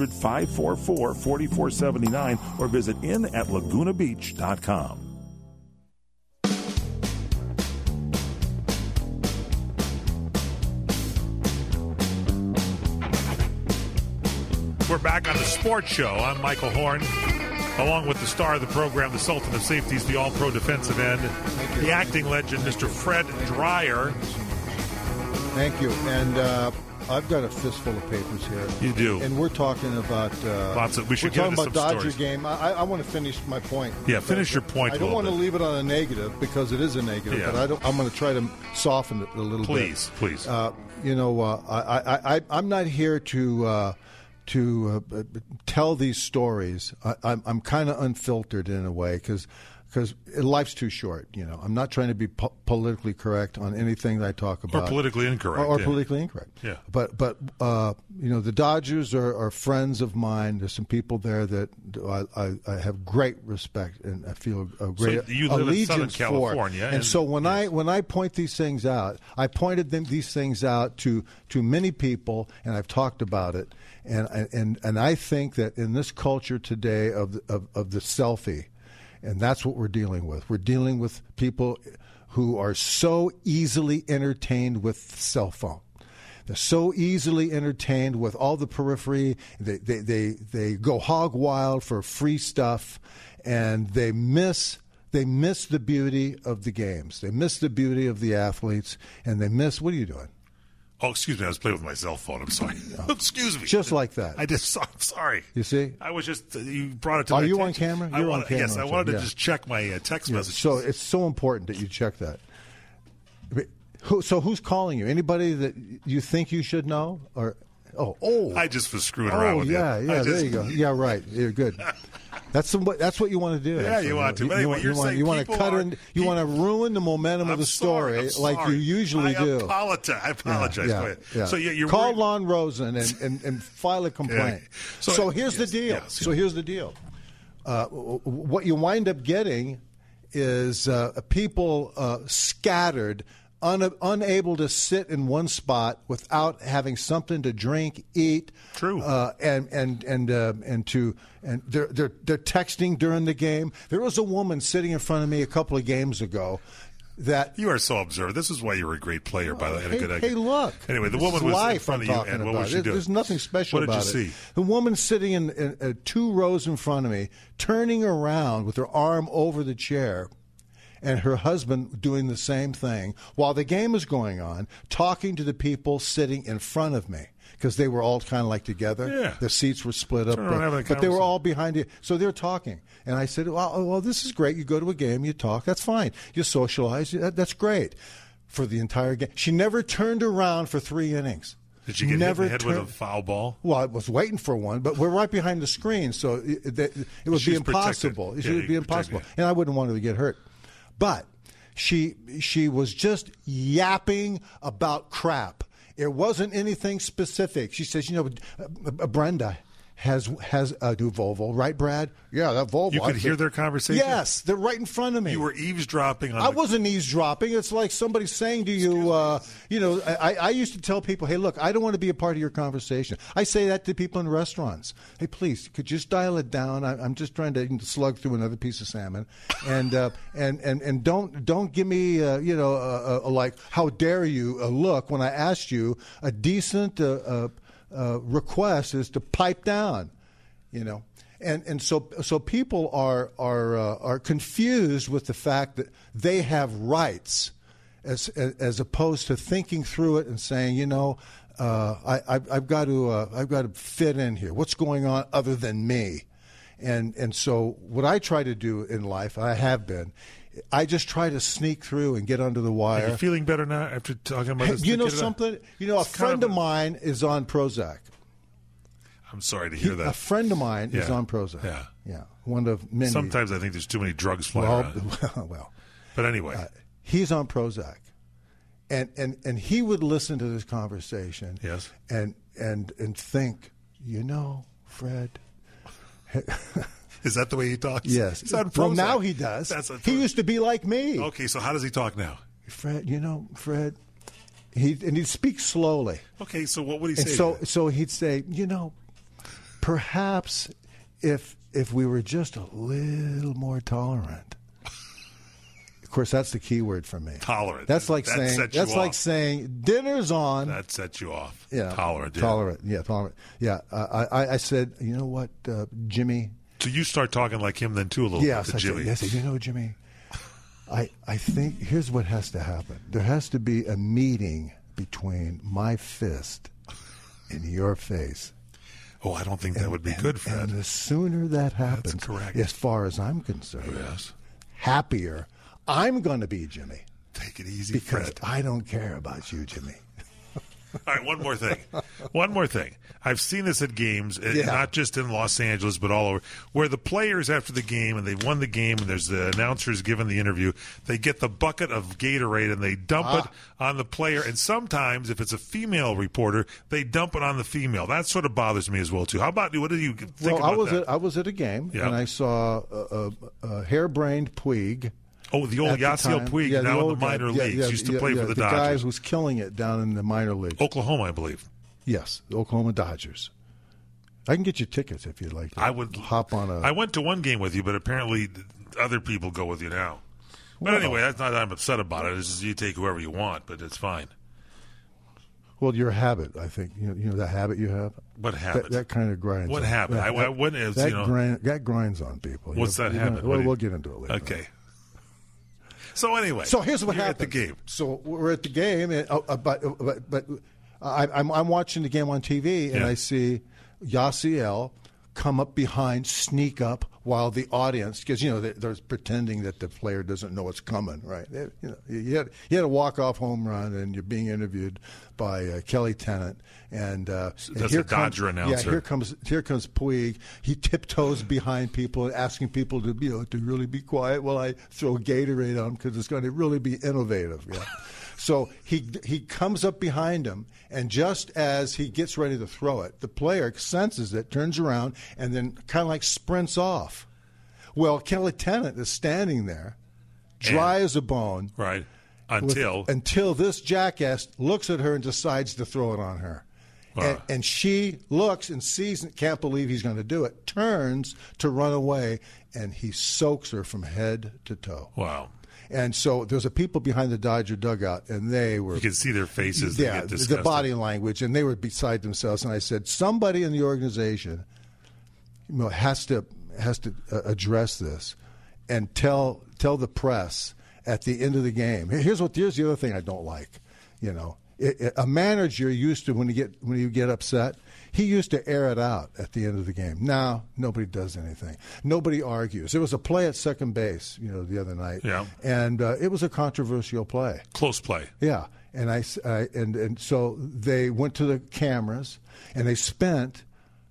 800-544-4479 or visit inatlaguna.beach.com. We're back on the Sports Show. I'm Michael Horn, along with the star of the program, the Sultan of Safeties, the All-Pro defensive end, the acting legend, Mr. Fred Dryer. Thank you. And I've got a fistful of papers here. You do. And we're talking about we should get into some Dodger stories. game. I want to finish my point. Yeah, finish your point. I don't want to leave it on a negative because it is a negative, Yeah. but I'm going to try to soften it a little bit. Please. I'm not here to tell these stories. I'm kind of unfiltered in a way because life's too short. I'm not trying to be politically correct on anything that I talk about, or politically incorrect, or politically incorrect. Yeah. But the Dodgers are friends of mine. There's some people there that I have great respect and I feel a great you live allegiance in Southern California, for. And so when I point these things out, I pointed these things out to many people, and I've talked about it. And I think that in this culture today of the selfie. And that's what we're dealing with. We're dealing with people who are so easily entertained with the cell phone. They're so easily entertained with all the periphery. They go hog wild for free stuff, and they miss the beauty of the games. They miss the beauty of the athletes, and they miss. What are you doing? Oh, excuse me. I was playing with my cell phone. I'm sorry. Excuse me. Just like that. I'm sorry. You see? I was just, you brought it to my attention. Are you on camera? You're on camera. Yes, I wanted to just check my text messages. So it's so important that you check that. So who's calling you? Anybody that you think you should know? Or I just was screwing around with you. Yeah, there you go. Yeah, right. You're good. That's what you want to do. Yeah, you want to. But anyway, you want to cut in. You want to ruin the momentum of the story like you usually do. I apologize. Yeah. So you call Lon Rosen and file a complaint. Yeah. So here's the deal. Here's the deal. What you wind up getting is people scattered, unable to sit in one spot without having something to drink, eat. True. And they're texting during the game. There was a woman sitting in front of me a couple of games ago. That you are so observant. This is why you were a great player, by the way. Hey, look. Anyway, the woman was in front of you, and what was she doing? There's nothing special about it. What did you see? The woman sitting in 2 rows in front of me, turning around with her arm over the chair, and her husband doing the same thing while the game is going on, talking to the people sitting in front of me. Because they were all kind of like together. Yeah. The seats were split up. But they were all behind you. So they're talking. And I said, well, this is great. You go to a game, you talk. That's fine. You socialize. That's great. For the entire game. She never turned around for 3 innings. Did she get hit in the head with a foul ball? Well, I was waiting for one, but we're right behind the screen. So it would be impossible. It would be impossible. And I wouldn't want her to get hurt. But she was just yapping about crap. It wasn't anything specific. She says, Brenda has a new Volvo, right, Brad? Yeah, that Volvo. You could hear their conversation? Yes, they're right in front of me. You were eavesdropping on I wasn't eavesdropping. It's like somebody saying to you, I used to tell people, hey, look, I don't want to be a part of your conversation. I say that to people in restaurants. Hey, please, could you just dial it down? I'm just trying to slug through another piece of salmon. And don't give me, like, how dare you look when I asked you a decent request is to pipe down, and so people are confused with the fact that they have rights, as opposed to thinking through it and saying, I've got to fit in here. What's going on other than me? And so what I try to do in life, I have been. I just try to sneak through and get under the wire. Are you feeling better now after talking about this? You know something? A friend of mine is on Prozac. I'm sorry to hear that. A friend of mine is on Prozac. Yeah. One of many. Sometimes I think there's too many drugs flying around. Well. But anyway. He's on Prozac. And he would listen to this conversation. Yes. And think, Fred. Is that the way he talks? Yes. He's on Prozac. Well, now he does. He used to be like me. Okay, so how does he talk now? Fred, Fred, he'd speak slowly. Okay, so what would he say? So he'd say, perhaps if we were just a little more tolerant. Of course, that's the key word for me. Tolerant. That's like saying dinner's on. That sets you off. Yeah. Tolerant. Yeah. Tolerant. Yeah. Tolerant. Yeah. I said, you know what, Jimmy. So you start talking like him then too a little bit to Jimmy. Yes. Jimmy. I think here's what has to happen. There has to be a meeting between my fist and your face. Oh, I don't think that would be good, Fred. And the sooner that happens, that's correct. As far as I'm concerned, yes. Happier I'm going to be, Jimmy. Take it easy, because Fred. I don't care about you, Jimmy. All right, one more thing. I've seen this at games, not just in Los Angeles, but all over, where the players after the game, and they've won the game, and there's the announcers giving the interview, they get the bucket of Gatorade and they dump it on the player. And sometimes, if it's a female reporter, they dump it on the female. That sort of bothers me as well, too. How about you? What do you think about that? I was at a game, and I saw a harebrained Puig. Oh, the old Yasiel Puig, now in the minor leagues. Used to play for the Dodgers. The guy who was killing it down in the minor leagues. Oklahoma, I believe. Yes, the Oklahoma Dodgers. I can get you tickets if you'd like to. I would hop on I went to one game with you, but apparently other people go with you now. But anyway, that's not that I'm upset about it. It's just you take whoever you want, but it's fine. Well, your habit, I think. You know that habit you have? What habit? That kind of grinds. What habit? That grinds on people. What's that habit? We'll get into it later. Okay. So anyway, here's what happened. At the game. So we're at the game, and, but I'm watching the game on TV, and I see Yasiel come up behind, sneak up, while the audience, because they're pretending that the player doesn't know what's coming, right? You had a walk-off home run, and you're being interviewed by Kelly Tennant, and that's a Dodger announcer. Yeah, here comes Puig. He tiptoes behind people, asking people to to really be quiet while I throw Gatorade on him because it's going to really be innovative. Yeah. So he comes up behind him, and just as he gets ready to throw it, the player senses it, turns around, and then kind of like sprints off. Well, Kelly Tennant is standing there, dry as a bone. Right. Until this jackass looks at her and decides to throw it on her. Wow. And she looks and sees and can't believe he's going to do it, turns to run away, and he soaks her from head to toe. Wow. And so there's a people behind the Dodger dugout, and they were... You can see their faces. Yeah, the body language, and they were beside themselves. And I said, somebody in the organization has to address this and tell the press at the end of the game. Here's the other thing I don't like. A manager used to, when you get upset, he used to air it out at the end of the game. Now nobody does anything. Nobody argues. There was a play at second base, the other night, and it was a controversial play, close play. Yeah, and and so they went to the cameras and they spent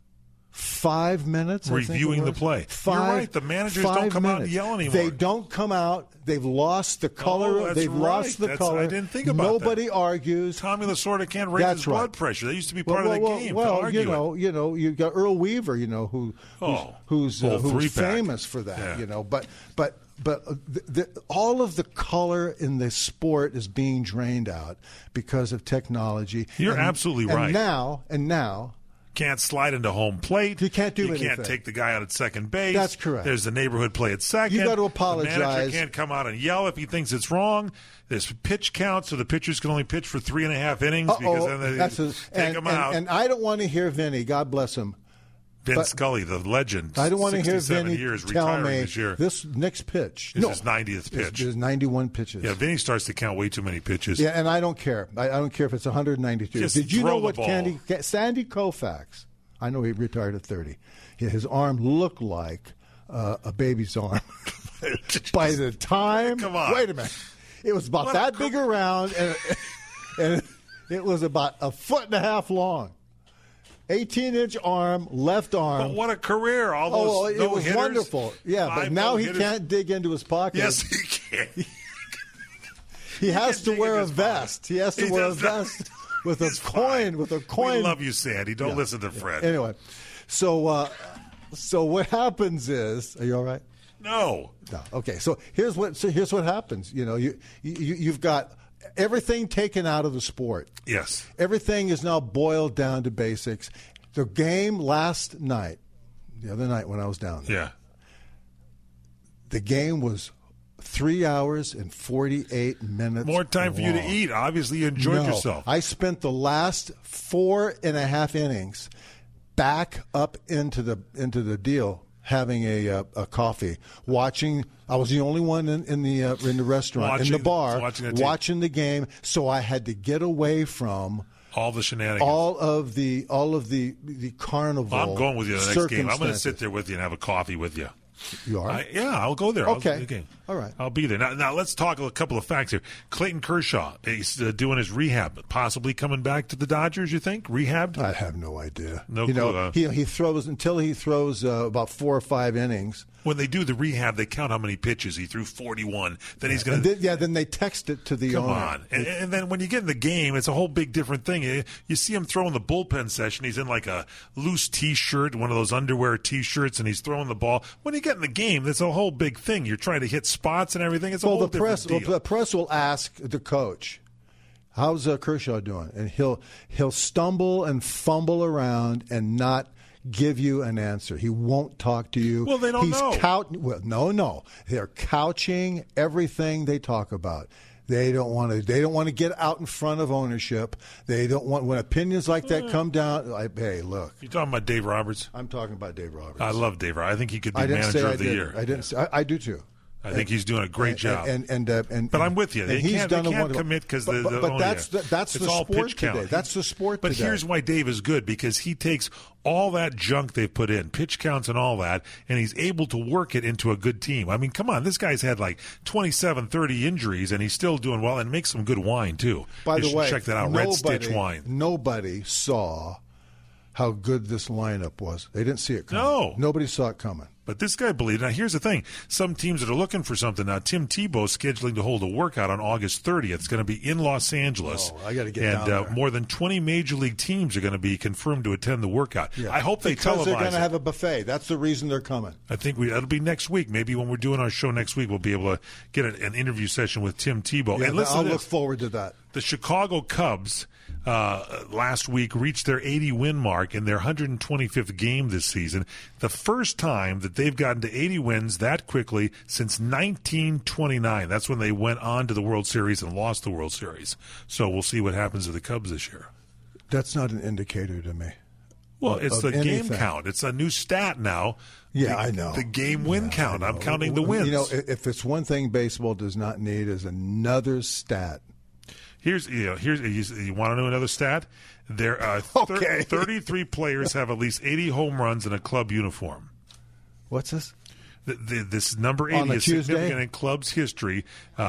5 minutes reviewing the play. You're right. The managers don't come out and yell anymore. They don't come out. They've lost the color. Lost the color. I didn't think about that. Nobody argues. Tommy Lasorda can't raise his blood pressure. That used to be part of the game. Well, you got Earl Weaver, who's famous for that. Yeah. But all of the color in the sport is being drained out because of technology. You're absolutely right. And now. Can't slide into home plate. You can't do anything. You can't take the guy out at second base. That's correct. There's the neighborhood play at second. You got to apologize. The manager can't come out and yell if he thinks it's wrong. There's pitch count, so the pitchers can only pitch for 3.5 innings because then they take them out. And I don't want to hear Vinny, God bless him. Vince Scully, the legend. I don't want to hear Vinny tell me this next pitch. This is his 90th pitch. There's 91 pitches. Yeah, Vinny starts to count way too many pitches. Yeah, and I don't care. I don't care if it's 192. Did you know what Sandy Koufax? I know he retired at 30. His arm looked like a baby's arm. By the time, come on, wait a minute, it was about that big around, and it was about 1.5 feet long. 18-inch arm, left arm. But what a career! All those it was wonderful. Yeah, but now he can't dig into his pocket. Yes, he can. He has to wear a vest. He has to wear a vest. With a coin. We love you, Sandy. Don't listen to Fred. Anyway, so what happens is, are you all right? No. Okay. So here's what happens. You've got everything taken out of the sport. Yes. Everything is now boiled down to basics. The game last night, the other night when I was down there. Yeah. The game was 3 hours and 48 minutes. More time for you to eat. Obviously, you enjoyed yourself. I spent the last 4.5 innings back up into the deal, having a coffee, watching. I was the only one in the restaurant, in the bar, watching the game. So I had to get away from all the shenanigans, all of the carnival. I'm going with you to the next game. I'm going to sit there with you and have a coffee with you. You are? Yeah, I'll go there. Okay. All right. I'll be there. Now let's talk a couple of facts here. Clayton Kershaw, he's doing his rehab, possibly coming back to the Dodgers, you think? Rehabbed? I have no idea. No clue. He throws about 4 or 5 innings. When they do the rehab, they count how many pitches. He threw 41. Then he's going to... Then they text it to the owner. Come on. And then when you get in the game, it's a whole big different thing. You see him throwing the bullpen session. He's in like a loose T-shirt, one of those underwear T-shirts, and he's throwing the ball. When you get in the game, that's a whole big thing. You're trying to hit spots and everything. It's a whole different deal. The press will ask the coach, how's Kershaw doing? And he'll stumble and fumble around and not give you an answer. He won't talk to you. Well, they don't know. No. They're couching everything they talk about. They don't want to get out in front of ownership. They don't want, when opinions like that come down, hey, look. You talking about Dave Roberts? I'm talking about Dave Roberts. I love Dave Roberts. I think he could be manager of the year. I do too. I think he's doing a great job. But I'm with you. They can't commit because that's the sport today. That's the sport today. But here's why Dave is good, because he takes all that junk they've put in, pitch counts and all that, and he's able to work it into a good team. I mean, come on. This guy's had like 27, 30 injuries, and he's still doing well and makes some good wine, too. By the way, check that out, Red Stitch wine. Nobody saw how good this lineup was. They didn't see it coming. No. Nobody saw it coming. But this guy believed. Now, here's the thing. Some teams that are looking for something now, Tim Tebow's scheduling to hold a workout on August 30th. It's going to be in Los Angeles. Oh, I got to get down there. More than 20 major league teams are going to be confirmed to attend the workout. Yeah. I hope they televise it. Because they're going to have a buffet. That's the reason they're coming. I think that'll be next week. Maybe when we're doing our show next week, we'll be able to get an interview session with Tim Tebow. Yeah, and listen, I'll look forward to that. The Chicago Cubs last week reached their 80-win mark in their 125th game this season. The first time that they've gotten to 80 wins that quickly since 1929. That's when they went on to the World Series and lost the World Series. So we'll see what happens to the Cubs this year. That's not an indicator to me. Well, it's the game count. It's a new stat now. Yeah, I know. The game win count. I'm counting the wins. You know, if it's one thing baseball does not need is another stat. Here's you want to know another stat? There are 33 players have at least 80 home runs in a club uniform. What's this? This number 80 is significant in club's history.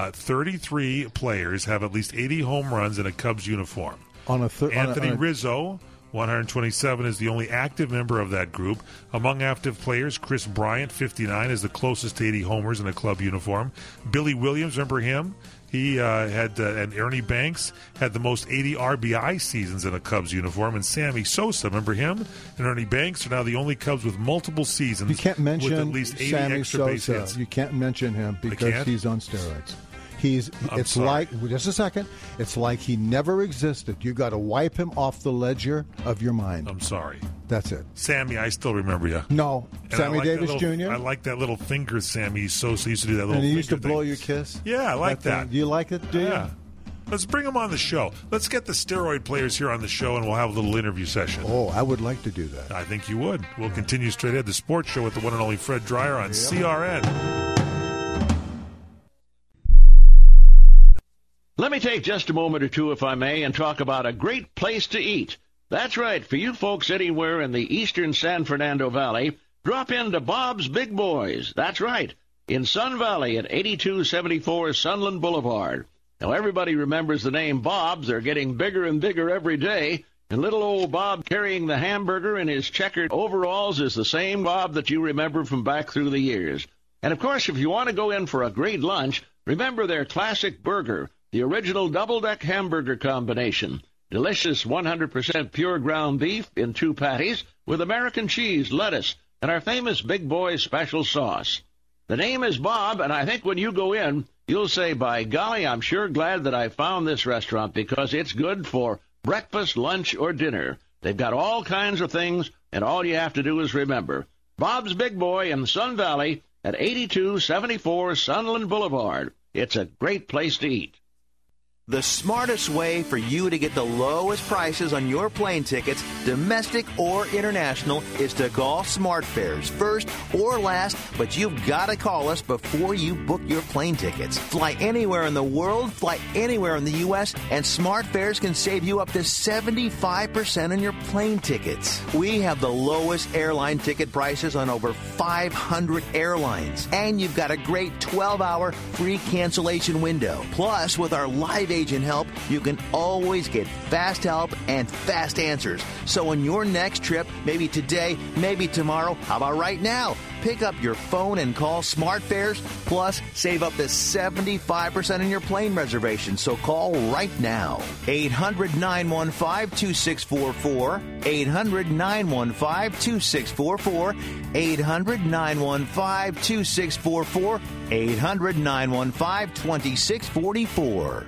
33 players have at least 80 home runs in a Cubs uniform. Anthony Rizzo, 127, is the only active member of that group. Among active players, Chris Bryant, 59, is the closest to 80 homers in a club uniform. Billy Williams, remember him? He and Ernie Banks had the most 80 RBI seasons in a Cubs uniform. And Sammy Sosa, remember him? And Ernie Banks are now the only Cubs with multiple seasons. You can't mention with at least 80 Sammy extra Sosa. base hits. You can't mention him because he's on steroids. It's like, just a second, it's like he never existed. You got to wipe him off the ledger of your mind. I'm sorry. That's it. Sammy, I still remember you. No, and Sammy Davis Jr.? I like that little finger Sammy Sosa used to do that little and he finger used to thing. blow your kiss? Yeah, I like that. Do you like it, do you? Let's bring him on the show. Let's get the steroid players here on the show, and we'll have a little interview session. Oh, I would like to do that. I think you would. We'll continue straight ahead. The Sports Show with the one and only Fred Dreyer on CRN. Let me take just a moment or two, if I may, and talk about a great place to eat. That's right. For you folks anywhere in the eastern San Fernando Valley, drop into Bob's Big Boys. That's right. In Sun Valley at 8274 Sunland Boulevard. Now, everybody remembers the name Bob's. They're getting bigger and bigger every day. And little old Bob carrying the hamburger in his checkered overalls is the same Bob that you remember from back through the years. And, of course, if you want to go in for a great lunch, remember their classic burger, the original double-deck hamburger combination. Delicious 100% pure ground beef in 2 patties with American cheese, lettuce, and our famous Big Boy special sauce. The name is Bob, and I think when you go in, you'll say, by golly, I'm sure glad that I found this restaurant because it's good for breakfast, lunch, or dinner. They've got all kinds of things, and all you have to do is remember. Bob's Big Boy in Sun Valley at 8274 Sunland Boulevard. It's a great place to eat. The smartest way for you to get the lowest prices on your plane tickets, domestic or international, is to call SmartFares first or last, but you've got to call us before you book your plane tickets. Fly anywhere in the world, fly anywhere in the U.S., and SmartFares can save you up to 75% on your plane tickets. We have the lowest airline ticket prices on over 500 airlines, and you've got a great 12-hour free cancellation window. Plus, with our live agent help, you can always get fast help and fast answers. So on your next trip, maybe today, maybe tomorrow, how about right now? Pick up your phone and call SmartFares, plus save up to 75% on your plane reservation. So call right now. 800-915-2644. 800-915-2644. 800-915-2644. 800-915-2644.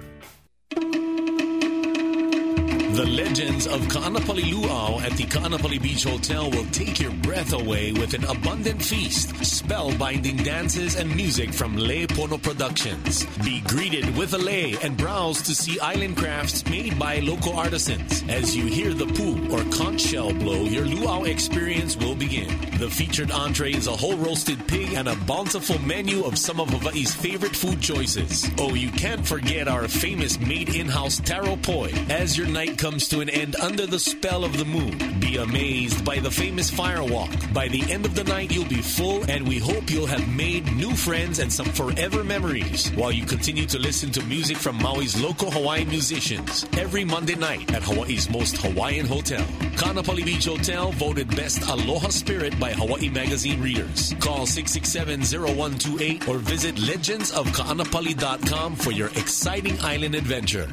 The legends of Ka'anapali Luau at the Ka'anapali Beach Hotel will take your breath away with an abundant feast, spellbinding dances, and music from Lei Pono Productions. Be greeted with a lei and browse to see island crafts made by local artisans. As you hear the pu or conch shell blow, your luau experience will begin. The featured entree is a whole roasted pig and a bountiful menu of some of Hawaii's favorite food choices. Oh, you can't forget our famous made in-house taro poi. As your night comes to an end under the spell of the moon, be amazed by the famous fire walk. By the end of the night, you'll be full, and we hope you'll have made new friends and some forever memories while you continue to listen to music from Maui's local Hawaiian musicians every Monday night at Hawaii's most Hawaiian hotel. Ka'anapali Beach Hotel, voted Best Aloha Spirit by Hawaii Magazine readers. Call 667-0128 or visit legendsofka'anapali.com for your exciting island adventure.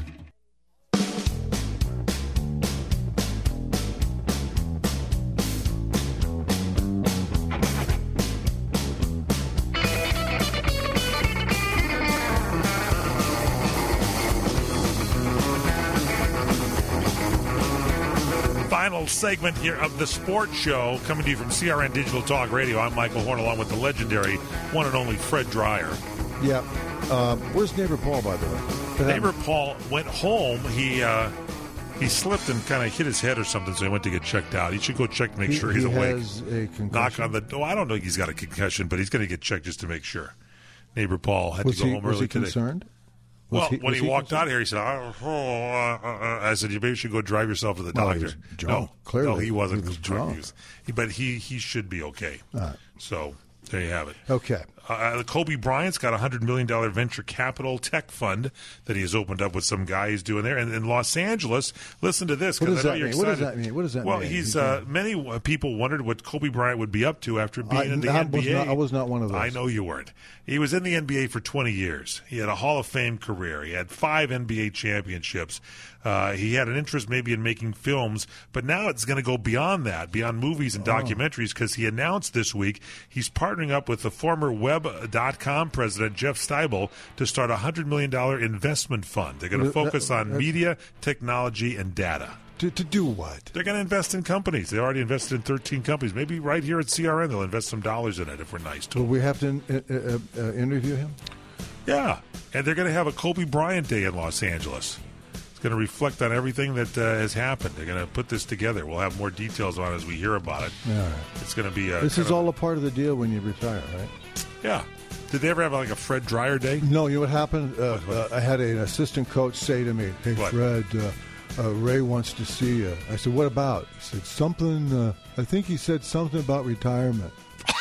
Final segment here of the sports show coming to you from CRN Digital Talk Radio. I'm Michael Horn, along with the legendary one and only Fred Dreyer. Yeah. Where's neighbor Paul, by the way? Neighbor Paul went home. He slipped and kind of hit his head or something, so he went to get checked out. He should go check to make sure he's awake. He has a concussion? Knock on the door. I don't know if he's got a concussion, but he's going to get checked just to make sure. Neighbor Paul had to go home early today. Was he concerned? When he walked out here, he said, I said, you maybe should go drive yourself to the doctor. No, clearly. No, he wasn't. He was drunk. But he should be okay. Right. So there you have it. Okay. Kobe Bryant's got a $100 million venture capital tech fund that he has opened up with some guy he's doing there. And in Los Angeles, listen to this. What does that mean? What does that mean? Well, many people wondered what Kobe Bryant would be up to after being in the NBA. I was not one of those. I know you weren't. He was in the NBA for 20 years. He had a Hall of Fame career. He had 5 NBA championships. He had an interest maybe in making films, but now it's going to go beyond that, beyond movies and documentaries, because he announced this week he's partnering up with the former Web.com president, Jeff Steibel, to start a $100 million investment fund. They're going to focus on media, technology, and data. To do what? They're going to invest in companies. They already invested in 13 companies. Maybe right here at CRN they'll invest some dollars in it if we're nice to them. Will we have to interview him? Yeah. And they're going to have a Kobe Bryant Day in Los Angeles. It's going to reflect on everything that has happened. They're going to put this together. We'll have more details on it as we hear about it. All right. It's going to be this is all a part of the deal when you retire, right? Yeah. Did they ever have like a Fred Dreyer Day? No. You know what happened? I had an assistant coach say to me, "Hey, what? Fred, Ray wants to see you." I said, "What about?" He said, "Something." I think he said something about retirement.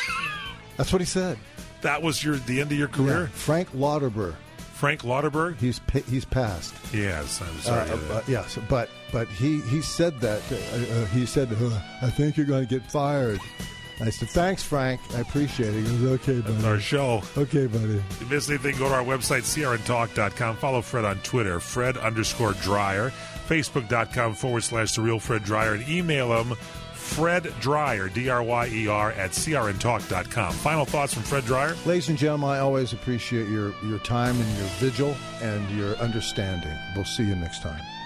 That's what he said. That was the end of your career? Yeah. Frank Lauterbur. Frank Lauterbur? He's passed. Yes, I'm sorry. Yes, but he said that. He said, "I think you're going to get fired." I said, "Thanks, Frank. I appreciate it." He goes, "Okay, buddy." That's our show. Okay, buddy. If you miss anything, go to our website, crntalk.com. Follow Fred on Twitter, Fred_Dreyer. Facebook.com/The Real Fred Dreyer. And email him, Fred Dreyer, Dreyer, at crntalk.com. Final thoughts from Fred Dreyer? Ladies and gentlemen, I always appreciate your time and your vigil and your understanding. We'll see you next time.